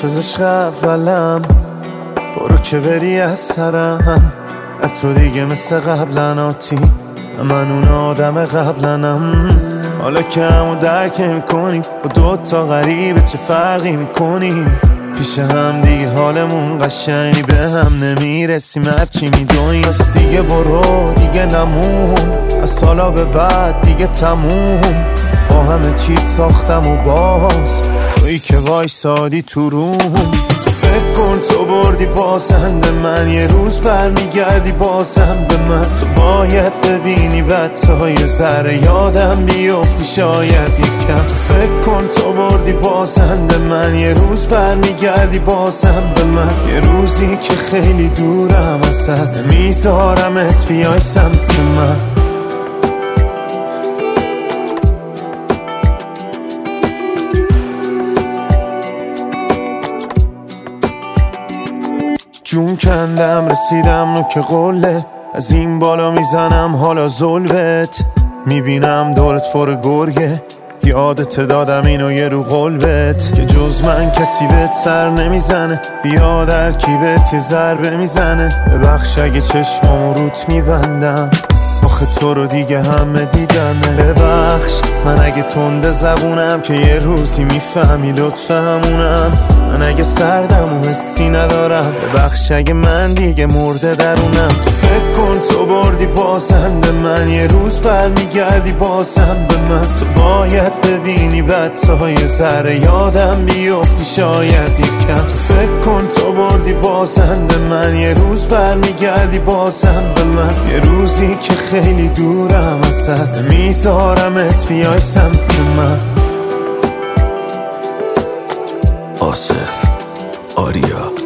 از عشق اولم، برو که بری از سرم. نه تو دیگه مثل قبلن آتی، من اون آدم قبلنم. حالا که همو درک میکنیم، با دوتا غریبه چه فرقی میکنیم؟ پیش هم دیگه حالمون قشنگی، به هم نمیرسیم هرچی میدونیست. دیگه برو دیگه نمون، از سالا به بعد دیگه تموم. با همه چیت ساختم و باز تویی که وایسادی تو روم. فکر کن تو بردی بازند من، یه روز برمیگردی بازم به من. تو باید ببینی بعد تا یه ذره یادم بیفتی شاید یکم. تو فکر کن تو بردی بازند من، یه روز برمیگردی بازم به من. یه روزی که خیلی دورم ازت، میذارمت بیای سمت من. جون کندم رسیدم نوک قله، از این بالا میزنم حالا ظلمت. میبینم دورت پر گرگه، یادت دادم اینو یه رو قلبت، که جز من کسی بهت سر نمیزنه. بیا در کیبت یه ضربه میزنه، ببخش اگه چشمامو روت میبندم، آخه تو رو دیگه همه دیدنه. ببخش من اگه تنده زبونم، که یه روزی میفهمی لطف همونم. من اگه سردم و حسی ندارم، ببخش اگه من دیگه مرده درونم. تو فکر کن تو بردی بازند من، یه روز برمیگردی بازم به من. تو باید ببینی بعد تا یه ذره یادم بیفتی شاید یکم. تو فکر کن تو بردی بازند من، یه روز برمیگردی بازم به من. یه روزی که خیلی دورم ازت، میذارمت بیای سمت من. آصف آریا